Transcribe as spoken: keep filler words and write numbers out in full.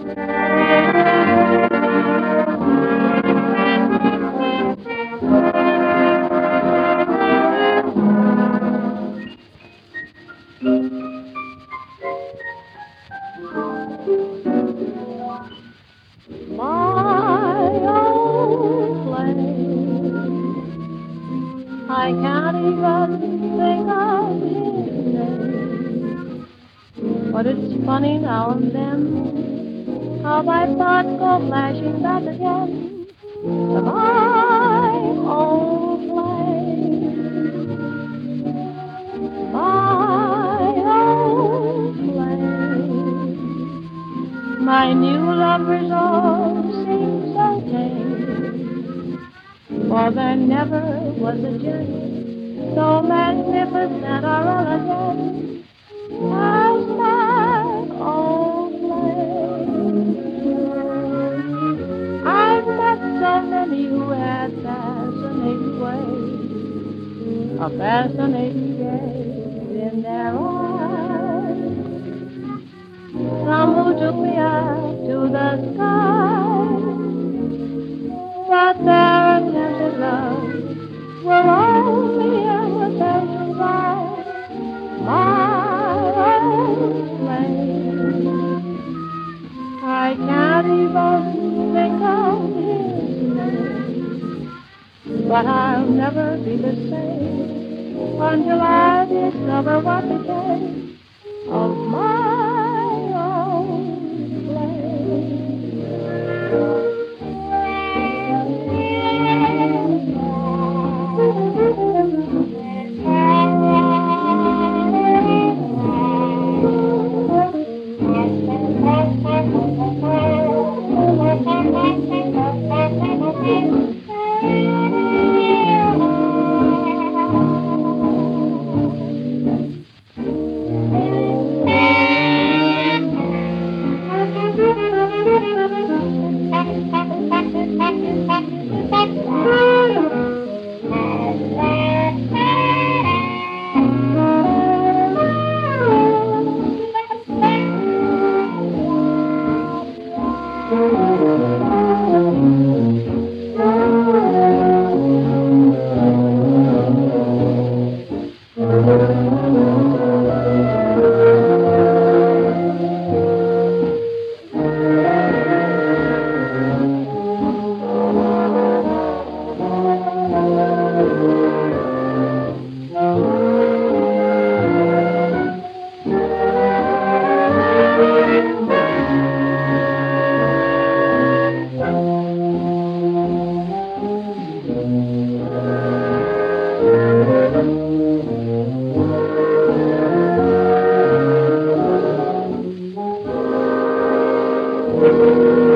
My old flame, I can't even think of his name. But it's funny now and then how my thoughts go flashing back again to my old flame, my old flame. My new lovers all seem so tame, for there never was a gent so magnificent or elegant as my old flame. I've met so many who had fascinating ways, a fascinating gaze in their eyes. Some who took me up to the sky, but their attentive love were only imitations of my old flame. I can't even think of his name, but I'll never be the same until I discover what became of my old flame. Thank you.